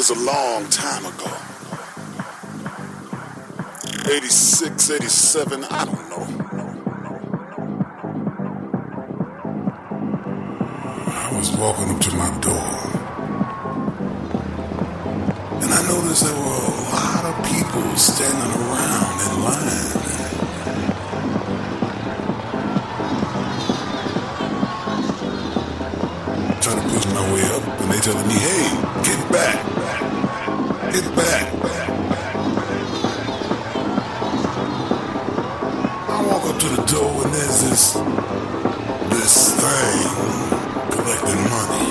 was a long time ago. 86, 87, I don't know. I was walking up to my door, and I noticed there were a lot of people standing around in line. Trying to push my way up, and they telling me, hey, get back. Get back. I walk up to the door, and there's this thing collecting money.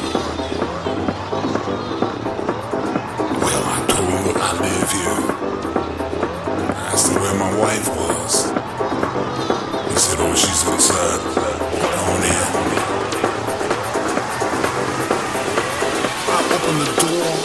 Well, I told him, look, I live here. I asked him where my wife was. He said, oh, she's inside. Come on in. I opened the door.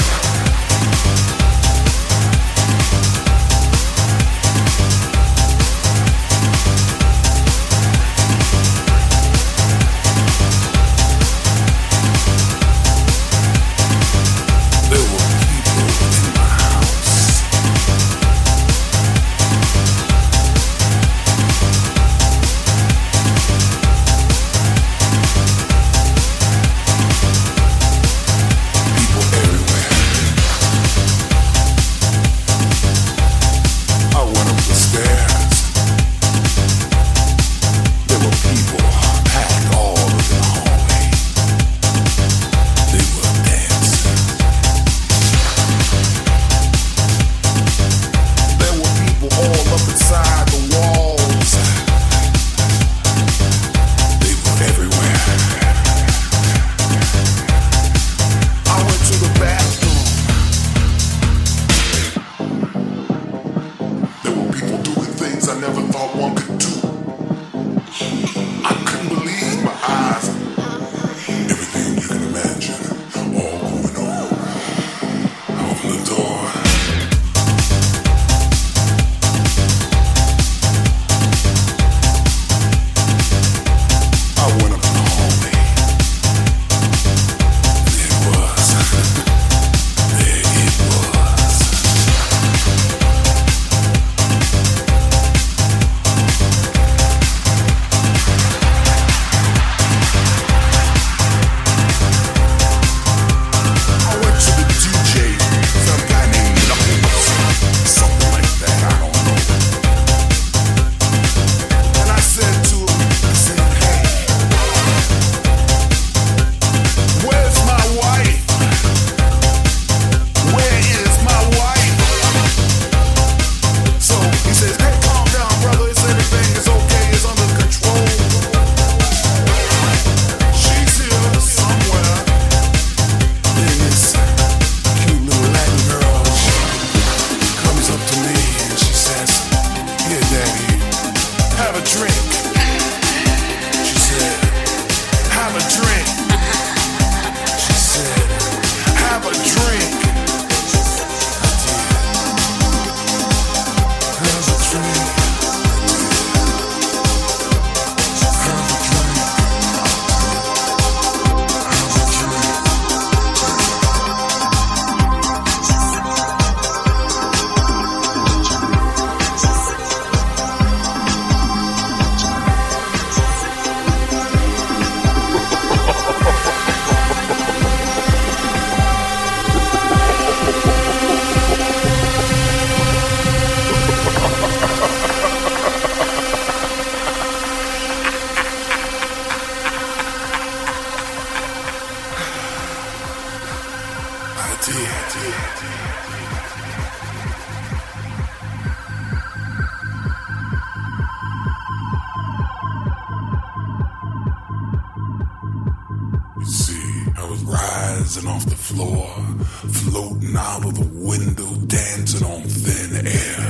Rising off the floor, floating out of the window, dancing on thin air.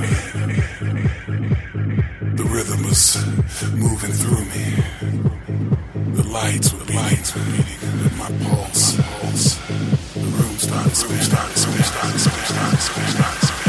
The rhythm was moving through me. The lights were beating with my pulse. The room started spinning.